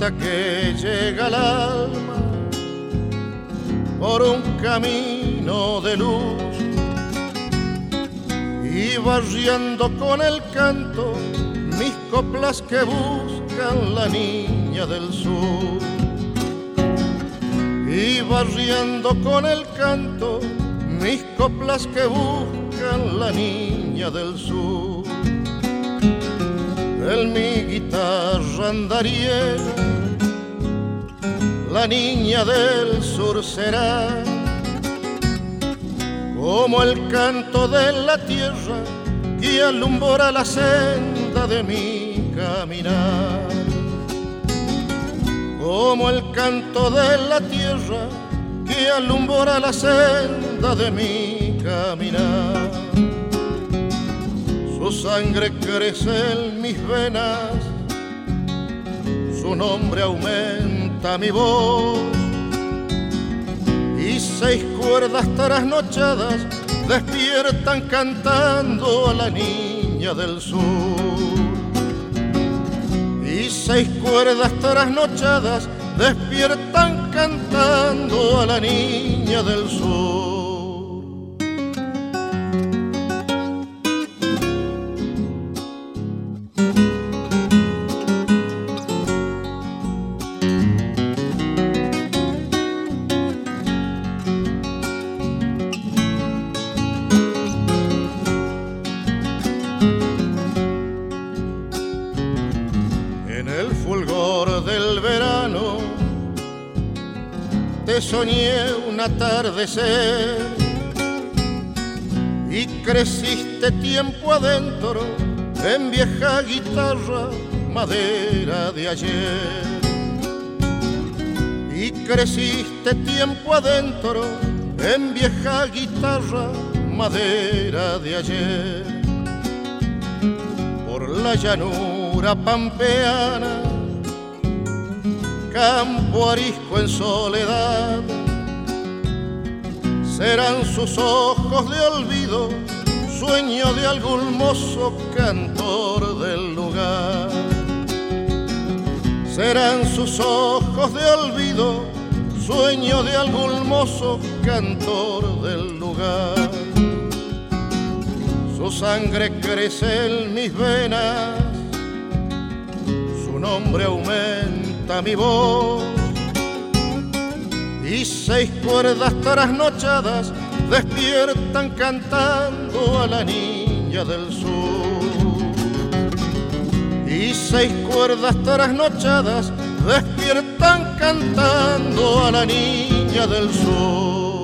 cita que llega al alma por un camino de luz y barriendo con el canto mis coplas que buscan la niña del sur. Y barriendo con el canto mis coplas que buscan la niña del sur. En mi guitarra andariega la niña del sur será como el canto de la tierra que alumbra la senda de mi caminar. Como el canto de la tierra que alumbra la senda de mi caminar. Su sangre crece en mis venas, su nombre aumenta mi voz y 6 cuerdas trasnochadas despiertan cantando a la niña del sur. Y 6 cuerdas trasnochadas despiertan cantando a la niña del sur. Soñé un atardecer y creciste tiempo adentro en vieja guitarra, madera de ayer. Y creciste tiempo adentro en vieja guitarra, madera de ayer. Por la llanura pampeana, campo arisco en soledad, serán sus ojos de olvido, sueño de algún mozo cantor del lugar. Serán sus ojos de olvido, sueño de algún mozo cantor del lugar. Su sangre crece en mis venas, su nombre aumenta mi voz y 6 cuerdas trasnochadas despiertan cantando a la niña del sur. Y 6 cuerdas trasnochadas despiertan cantando a la niña del sur.